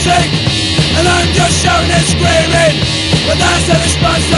And I'm just shouting and screaming, but that's the response.